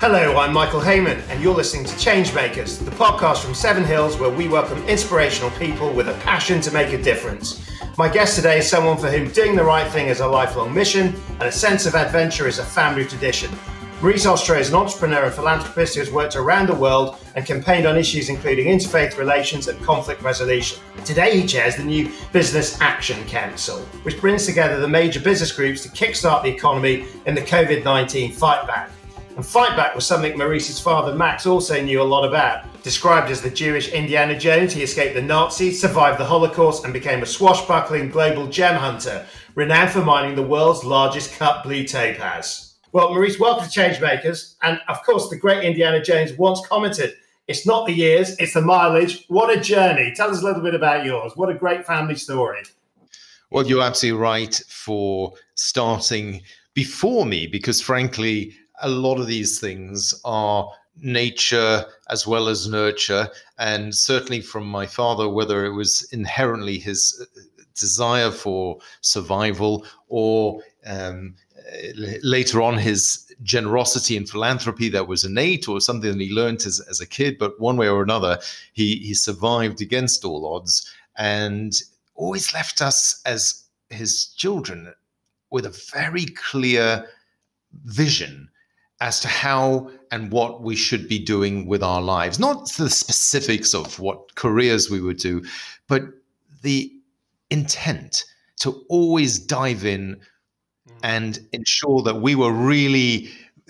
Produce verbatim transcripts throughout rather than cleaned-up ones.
Hello, I'm Michael Heyman, and you're listening to Changemakers, the podcast from Seven Hills, where we welcome inspirational people with a passion to make a difference. My guest today is someone for whom doing the right thing is a lifelong mission, and a sense of adventure is a family tradition. Maurice Ostro is an entrepreneur and philanthropist who has worked around the world and campaigned on issues including interfaith relations and conflict resolution. Today he chairs the new Business Action Council, which brings together the major business groups to kickstart the economy in the covid nineteen fight back. And fight back was something Maurice's father Max also knew a lot about. Described as the Jewish Indiana Jones, he escaped the Nazis, survived the Holocaust and became a swashbuckling global gem hunter, renowned for mining the world's largest cut blue topaz. Well, Maurice, welcome to Changemakers. And of course, the great Indiana Jones once commented, it's not the years, it's the mileage. What a journey. Tell us a little bit about yours. What a great family story. Well, you're absolutely right for starting before me, because frankly, a lot of these things are nature as well as nurture. And certainly from my father, whether it was inherently his desire for survival or um, later on his generosity and philanthropy that was innate or something that he learned as, as a kid, but one way or another, he, he survived against all odds and always left us as his children with a very clear vision as to how and what we should be doing with our lives. Not the specifics of what careers we would do, but the intent to always dive in and ensure that we were really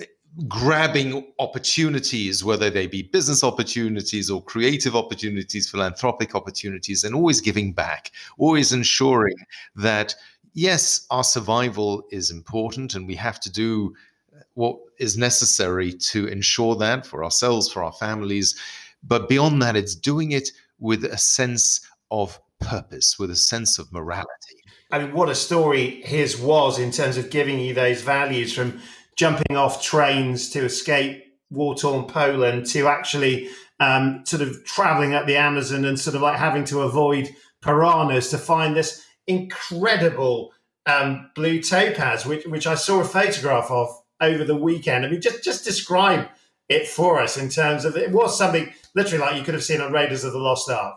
grabbing opportunities, whether they be business opportunities or creative opportunities, philanthropic opportunities, and always giving back, always ensuring that, yes, our survival is important and we have to do what is necessary to ensure that for ourselves, for our families. But beyond that, it's doing it with a sense of purpose, with a sense of morality. I mean, what a story his was in terms of giving you those values, from jumping off trains to escape war-torn Poland to actually um, sort of traveling up the Amazon and sort of like having to avoid piranhas to find this incredible um, blue topaz, which, which I saw a photograph of over the weekend. I mean, just, just describe it for us in terms of, it was something literally like you could have seen on Raiders of the Lost Ark.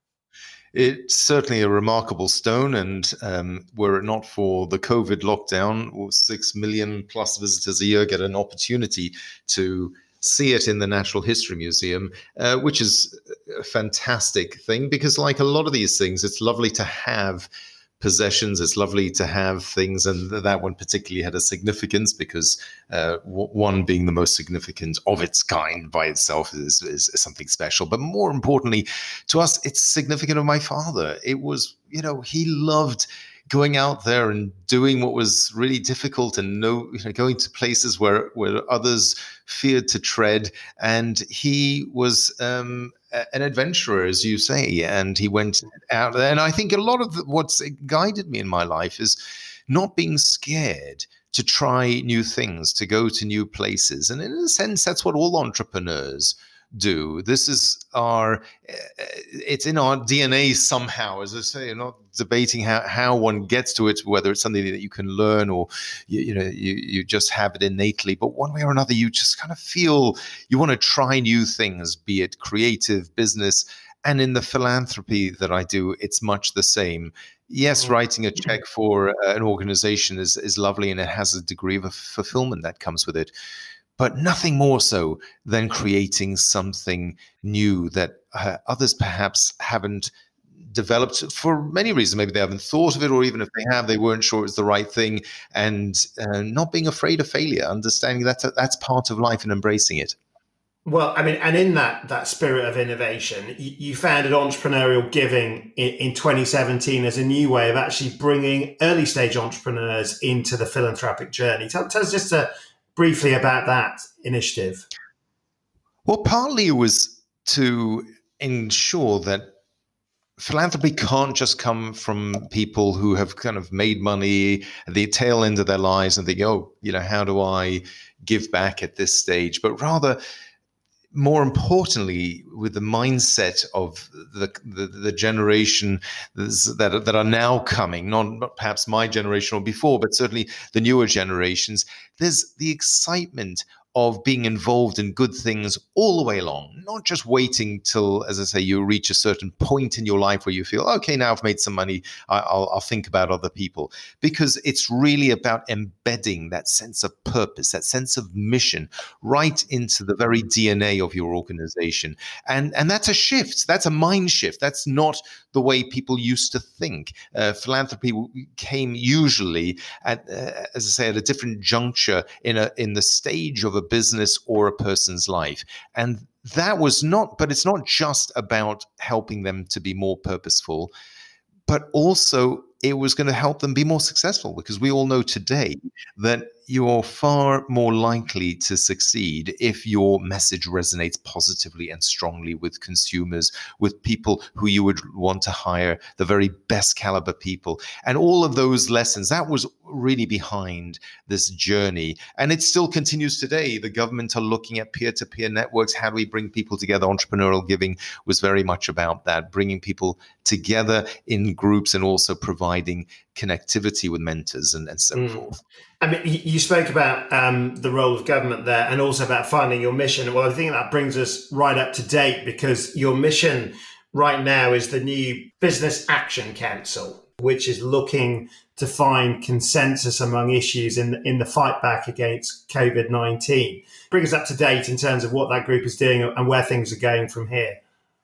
It's certainly a remarkable stone, and um, were it not for the COVID lockdown, six million plus visitors a year get an opportunity to see it in the Natural History Museum, uh, which is a fantastic thing, because like a lot of these things, it's lovely to have possessions, it's lovely to have things, and that one particularly had a significance because uh, w- one being the most significant of its kind by itself is, is, is something special. But more importantly, to us, it's significant of my father. It was, you know, he loved going out there and doing what was really difficult, and no, you know, going to places where where others feared to tread. And he was um, an adventurer, as you say, and he went out there. And I think a lot of what's guided me in my life is not being scared to try new things, to go to new places. And in a sense, that's what all entrepreneurs do. This is our, it's in our D N A somehow, as I say. I'm not debating how, how one gets to it, whether it's something that you can learn or, you, you know, you, you just have it innately. But one way or another, you just kind of feel you want to try new things, be it creative, business. And in the philanthropy that I do, it's much the same. Yes, writing a check for an organization is, is lovely, and it has a degree of fulfillment that comes with it. But nothing more so than creating something new that uh, others perhaps haven't developed for many reasons. Maybe they haven't thought of it, or even if they have, they weren't sure it's the right thing. And uh, not being afraid of failure, understanding that that's part of life and embracing it. Well, I mean, and in that that spirit of innovation, you, you founded Entrepreneurial Giving in, in twenty seventeen as a new way of actually bringing early stage entrepreneurs into the philanthropic journey. Tell, tell us just a briefly about that initiative. Well, partly it was to ensure that philanthropy can't just come from people who have kind of made money at the tail end of their lives and think, oh, you know, how do I give back at this stage? But rather, more importantly, with the mindset of the the, the generation that that are now coming, not perhaps my generation or before, but certainly the newer generations, there's the excitement of being involved in good things all the way along, not just waiting till, as I say, you reach a certain point in your life where you feel, okay, now I've made some money, I- I'll, I'll think about other people. Because it's really about embedding that sense of purpose, that sense of mission right into the very D N A of your organization. And, and that's a shift. That's a mind shift. That's not the way people used to think. Uh, philanthropy came usually at, uh, as I say, at a different juncture in a in the stage of a business or a person's life. And that was not, but it's not just about helping them to be more purposeful, but also it was going to help them be more successful, because we all know today that you're far more likely to succeed if your message resonates positively and strongly with consumers, with people who you would want to hire, the very best caliber people. And all of those lessons, that was really behind this journey. And it still continues today. The government are looking at peer-to-peer networks. How do we bring people together? Entrepreneurial giving was very much about that, bringing people together in groups and also providing connectivity with mentors and, and so mm. forth. I mean, you spoke about um, the role of government there and also about finding your mission. Well, I think that brings us right up to date, because your mission right now is the new Business Action Council, which is looking to find consensus among issues in, in the fight back against COVID nineteen. Bring us up to date in terms of what that group is doing and where things are going from here.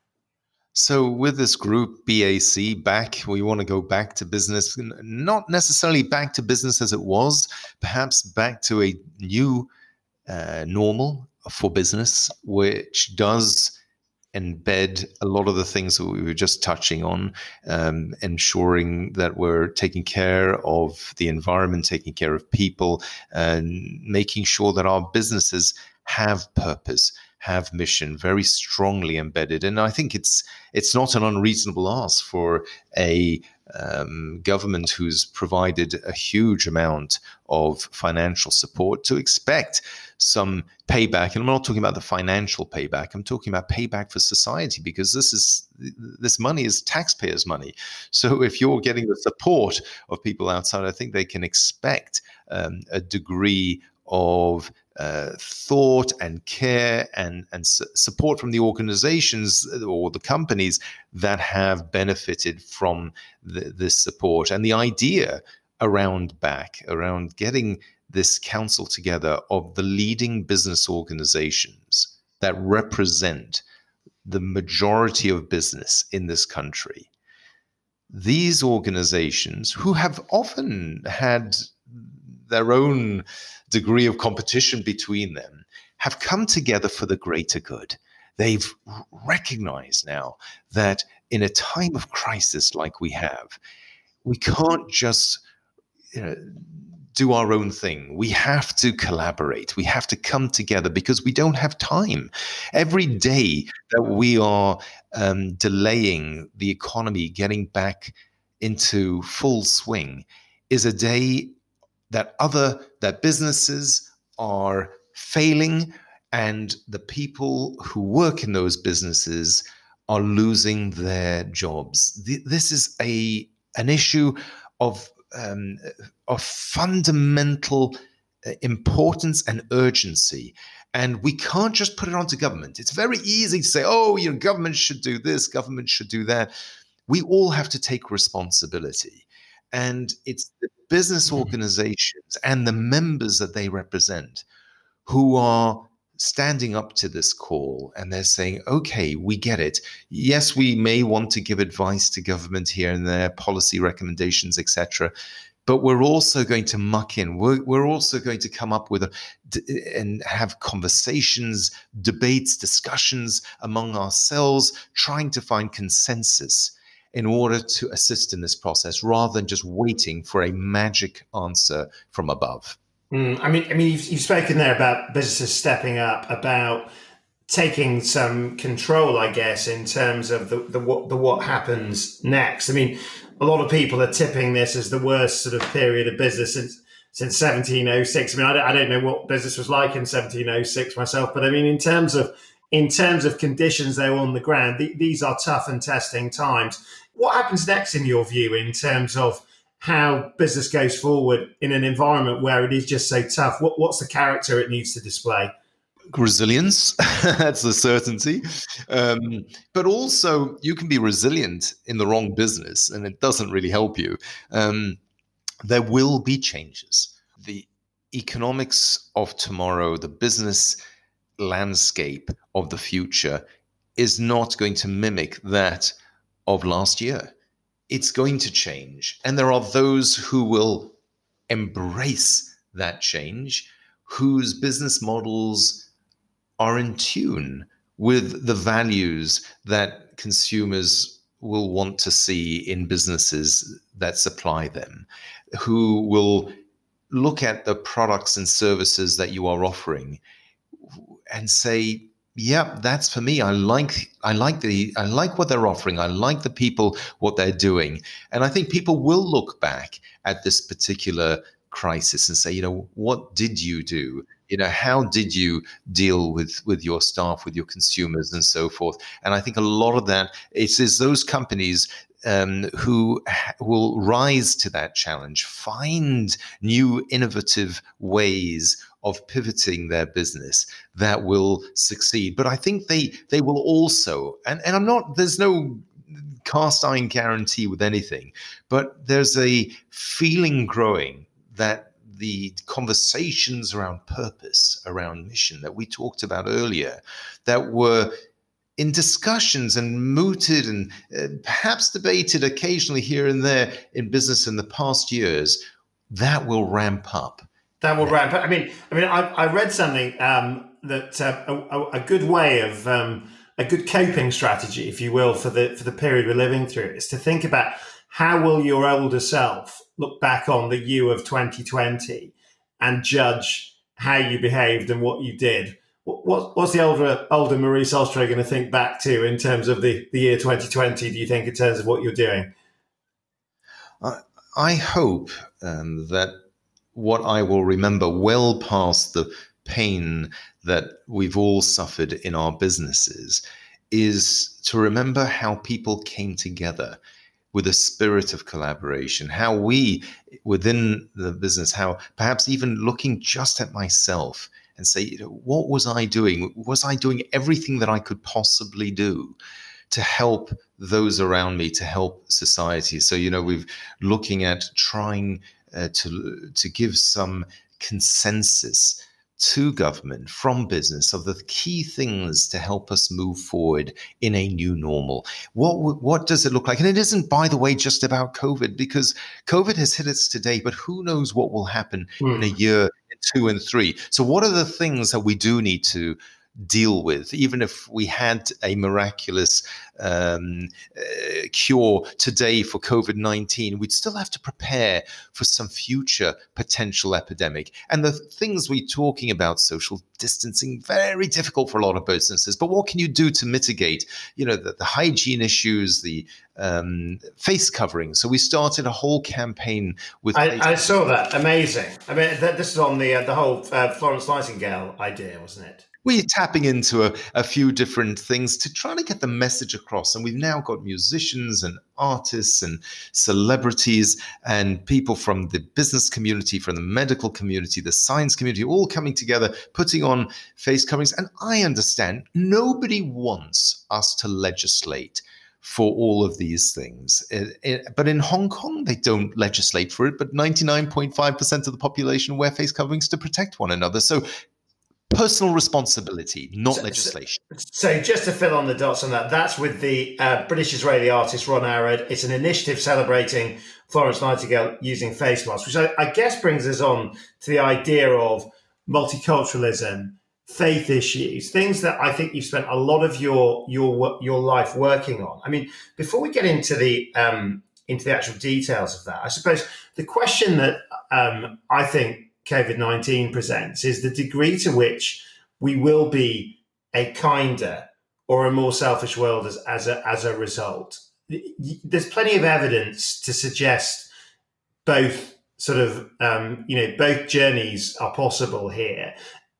So with this group, B A C, back, we want to go back to business, not necessarily back to business as it was, perhaps back to a new uh, normal for business, which does embed a lot of the things that we were just touching on, um, ensuring that we're taking care of the environment, taking care of people, and making sure that our businesses have purpose, have mission very strongly embedded. And I think it's it's not an unreasonable ask for a um, government who's provided a huge amount of financial support to expect some payback. And I'm not talking about the financial payback. I'm talking about payback for society, because this is this money is taxpayers' money. So if you're getting the support of people outside, I think they can expect um, a degree of uh, thought and care and, and su- support from the organizations or the companies that have benefited from the, this support. And the idea around back, around getting this council together of the leading business organizations that represent the majority of business in this country. These organizations, who have often had their own degree of competition between them, have come together for the greater good. They've recognized now that in a time of crisis like we have, we can't just you know, do our own thing. We have to collaborate. We have to come together, because we don't have time. Every day that we are um, delaying the economy getting back into full swing is a day that other that businesses are failing, and the people who work in those businesses are losing their jobs. This is a an issue of um, of fundamental importance and urgency, and we can't just put it onto government. It's very easy to say, "Oh, you know, government should do this, government should do that." We all have to take responsibility. And it's the business organizations and the members that they represent who are standing up to this call, and they're saying, okay, we get it. Yes, we may want to give advice to government here and there, policy recommendations, et cetera. But we're also going to muck in. We're, we're also going to come up with a, and have conversations, debates, discussions among ourselves, trying to find consensus in order to assist in this process, rather than just waiting for a magic answer from above. Mm, I mean, I mean, you've, you've spoken there about businesses stepping up, about taking some control, I guess, in terms of the, the what the what happens next. I mean, a lot of people are tipping this as the worst sort of period of business since since seventeen oh six. I mean, I don't, I don't know what business was like in seventeen oh six myself, but I mean, in terms of in terms of conditions there on the ground, th- these are tough and testing times. What happens next, in your view, in terms of how business goes forward in an environment where it is just so tough? What, what's the character it needs to display? Resilience, that's the certainty. Um, but also, you can be resilient in the wrong business, and it doesn't really help you. Um, there will be changes. The economics of tomorrow, the business landscape of the future is not going to mimic that of last year. It's going to change. And there are those who will embrace that change, whose business models are in tune with the values that consumers will want to see in businesses that supply them, who will look at the products and services that you are offering and say, yeah, that's for me. I like I like the I like what they're offering. I like the people, what they're doing. And I think people will look back at this particular crisis and say, you know, what did you do? You know, how did you deal with with your staff, with your consumers, and so forth? And I think a lot of that it is those companies um, who ha- will rise to that challenge, find new innovative ways of pivoting their business that will succeed. But I think they they will also, and, and I'm not, there's no cast iron guarantee with anything, but there's a feeling growing that the conversations around purpose, around mission that we talked about earlier, that were in discussions and mooted and uh, perhaps debated occasionally here and there in business in the past years, that will ramp up. That will ramp up. I mean, I mean, I, I read something um, that uh, a, a good way of um, a good coping strategy, if you will, for the for the period we're living through, is to think about how will your older self look back on the you of twenty twenty and judge how you behaved and what you did. What, what, what's the older older Maurice Ostro going to think back to in terms of the, the year twenty twenty, do you think, in terms of what you're doing? I, I hope um, that what I will remember well past the pain that we've all suffered in our businesses is to remember how people came together with a spirit of collaboration, how we within the business, how perhaps even looking just at myself and say, you know, what was I doing? Was I doing everything that I could possibly do to help those around me, to help society? So, you know, we're looking at trying uh, to to give some consensus to government from business of the key things to help us move forward in a new normal. What what does it look like? And it isn't, by the way, just about COVID, because COVID has hit us today, but who knows what will happen mm. in a year, two and three. So what are the things that we do need to deal with, even if we had a miraculous um, uh, cure today for COVID nineteen, we'd still have to prepare for some future potential epidemic. And the things we're talking about, social distancing, very difficult for a lot of businesses. But what can you do to mitigate, you know, the, the hygiene issues, the um, face covering? So we started a whole campaign with. I, I saw that. Amazing. I mean, that, this is on the uh, the whole uh, Florence Nightingale idea, wasn't it? We're tapping into a, a few different things to try to get the message across. And we've now got musicians and artists and celebrities and people from the business community, from the medical community, the science community, all coming together, putting on face coverings. And I understand nobody wants us to legislate for all of these things. It, it, but in Hong Kong, they don't legislate for it, but ninety-nine point five percent of the population wear face coverings to protect one another. So personal responsibility, not so, legislation. So, so just to fill on the dots on that, that's with the uh, British-Israeli artist Ron Arad. It's an initiative celebrating Florence Nightingale using face masks, which I, I guess brings us on to the idea of multiculturalism, faith issues, things that I think you've spent a lot of your your your life working on. I mean, before we get into the um, into the actual details of that, I suppose the question that um, I think COVID nineteen presents is the degree to which we will be a kinder or a more selfish world as, as, a, as a result. There's plenty of evidence to suggest both sort of, um, you know, both journeys are possible here.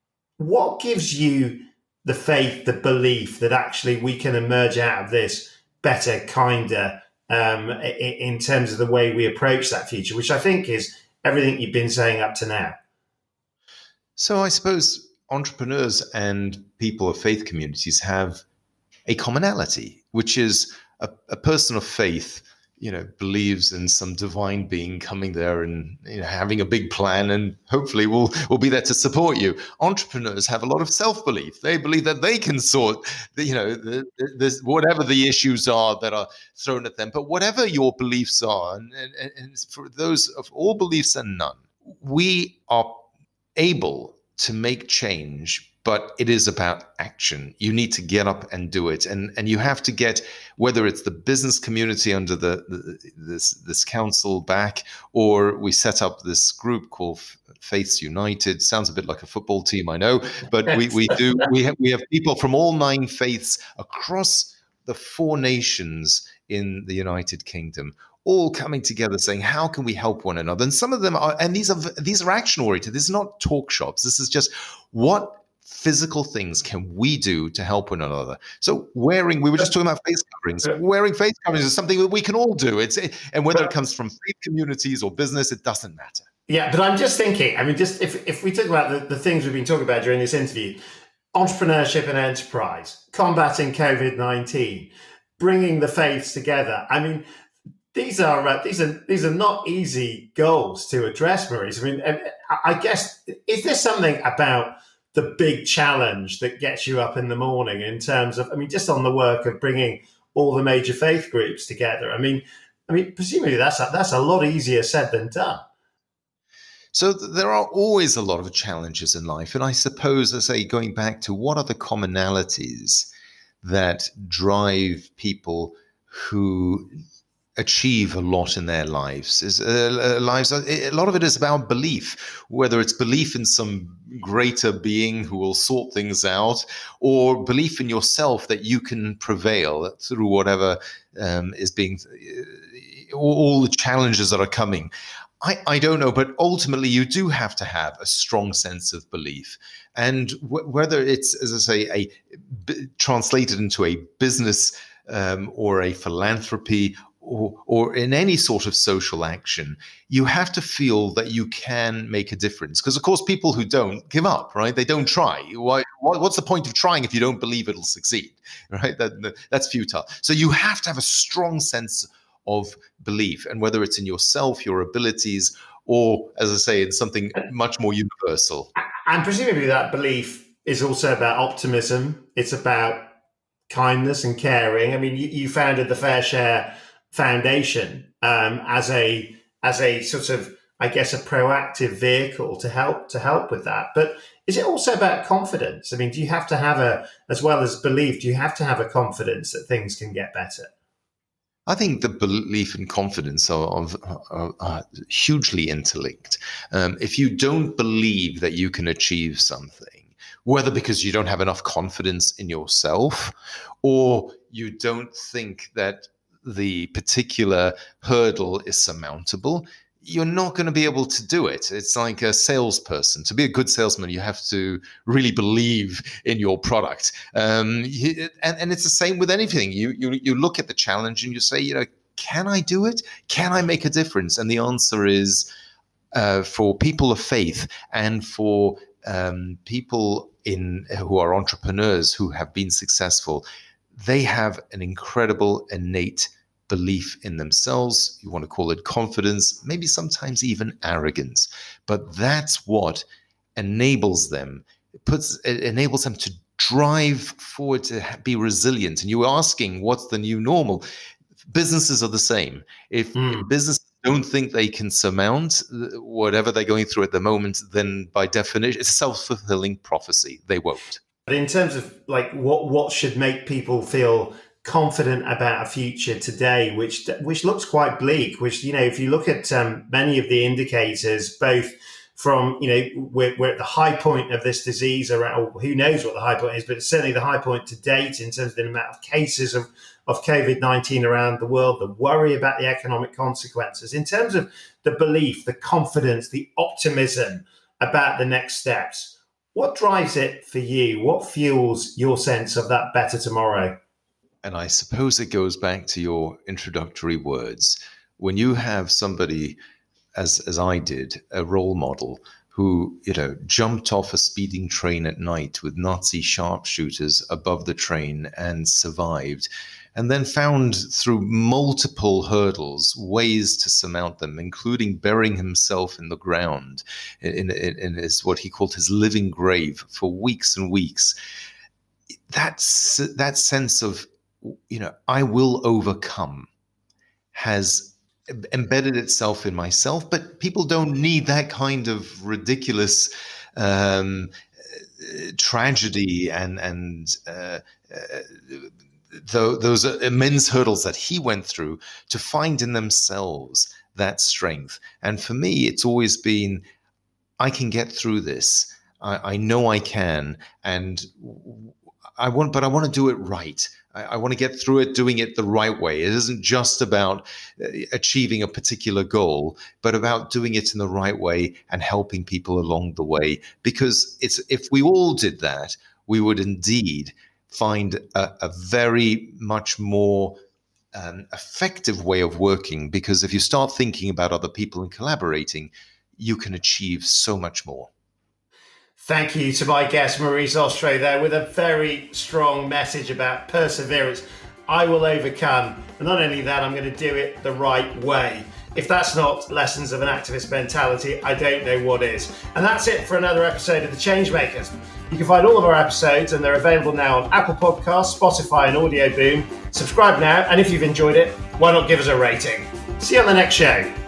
What gives you the faith, the belief that actually we can emerge out of this better, kinder, um, in, in terms of the way we approach that future, which I think is everything you've been saying up to now? So I suppose entrepreneurs and people of faith communities have a commonality, which is a, a person of faith, you know, believes in some divine being coming there and, you know, having a big plan, and hopefully will will be there to support you. Entrepreneurs have a lot of self-belief. They believe that they can sort, the, you know, the, the, this, whatever the issues are that are thrown at them. But whatever your beliefs are, and, and, and for those of all beliefs and none, we are able to make change, but it is about action. You need to get up and do it. And and you have to get, whether it's the business community under the, the this this council back, or we set up this group called Faiths United. Sounds a bit like a football team, I know, but we, we do we have we have people from all nine faiths across the four nations in the United Kingdom, all coming together saying, how can we help one another? And some of them are, and these are these are action oriented. This is not talk shops. This is just, what physical things can we do to help one another? So wearing, we were just talking about face coverings. Wearing face coverings is something that we can all do. It's and whether it comes from faith communities or business, it doesn't matter. Yeah, but I'm just thinking, I mean, just if, if we talk about the, the things we've been talking about during this interview, entrepreneurship and enterprise, combating COVID nineteen, bringing the faiths together. I mean, These are uh, these are these are not easy goals to address, Maurice. I mean, I guess, is there something about the big challenge that gets you up in the morning in terms of, I mean, just on the work of bringing all the major faith groups together? I mean, I mean, presumably that's a, that's a lot easier said than done. So there are always a lot of challenges in life, and I suppose, as I say, going back to what are the commonalities that drive people who achieve a lot in their lives is uh, lives a lot of it is about belief, whether it's belief in some greater being who will sort things out, or belief in yourself that you can prevail through whatever um, is being uh, all the challenges that are coming. I, I don't know, but ultimately you do have to have a strong sense of belief. And w- whether it's, as I say, a b- translated into a business um, or a philanthropy, Or, or in any sort of social action, you have to feel that you can make a difference. Because, of course, people who don't give up, right? They don't try. Why, what's the point of trying if you don't believe it'll succeed, right? That, that's futile. So you have to have a strong sense of belief, and whether it's in yourself, your abilities, or, as I say, in something much more universal. And presumably that belief is also about optimism. It's about kindness and caring. I mean, you, you founded the Fair Share Foundation um, as a as a sort of, I guess, a proactive vehicle to help to help with that. But is it also about confidence? I mean, do you have to have a, as well as belief, do you have to have a confidence that things can get better? I think the belief and confidence are, are, are hugely interlinked. Um, if you don't believe that you can achieve something, whether because you don't have enough confidence in yourself, or you don't think that the particular hurdle is surmountable, you're not going to be able to do it. It's like a salesperson. To be a good salesman, you have to really believe in your product. Um, and, and it's the same with anything. You, you you look at the challenge and you say, you know, can I do it? Can I make a difference? And the answer is, uh, for people of faith and for um, people in who are entrepreneurs who have been successful, they have an incredible innate belief in themselves. You want to call it confidence, maybe sometimes even arrogance, but that's what enables them. It puts it enables them to drive forward, to be resilient. And you were asking, what's the new normal? Businesses are the same. If, mm. if businesses don't think they can surmount whatever they're going through at the moment, then by definition, it's a self-fulfilling prophecy. They won't. But in terms of like what what should make people feel confident about a future today, which which looks quite bleak, which, you know, if you look at um, many of the indicators, both from, you know, we're, we're at the high point of this disease around, who knows what the high point is, but it's certainly the high point to date in terms of the amount of cases of, of COVID nineteen around the world, the worry about the economic consequences. In terms of the belief, the confidence, the optimism about the next steps, what drives it for you? What fuels your sense of that better tomorrow? And I suppose it goes back to your introductory words. When you have somebody, as as I did, a role model who, you know, jumped off a speeding train at night with Nazi sharpshooters above the train and survived, and then found through multiple hurdles ways to surmount them, including burying himself in the ground in, in, in his, what he called his living grave for weeks and weeks. That's, that sense of, you know, I will overcome has embedded itself in myself, but people don't need that kind of ridiculous um, tragedy and and uh, uh, th- those immense hurdles that he went through to find in themselves that strength. And for me, it's always been, I can get through this. I, I know I can, and I want, but I want to do it right. I, I want to get through it doing it the right way. It isn't just about achieving a particular goal, but about doing it in the right way and helping people along the way. Because it's, if we all did that, we would indeed find a, a very much more um, effective way of working. Because if you start thinking about other people and collaborating, you can achieve so much more. Thank you to my guest, Maurice Ostro, there with a very strong message about perseverance. I will overcome. And not only that, I'm going to do it the right way. If that's not lessons of an activist mentality, I don't know what is. And that's it for another episode of The Changemakers. You can find all of our episodes, and they're available now on Apple Podcasts, Spotify, and Audio Boom. Subscribe now, and if you've enjoyed it, why not give us a rating? See you on the next show.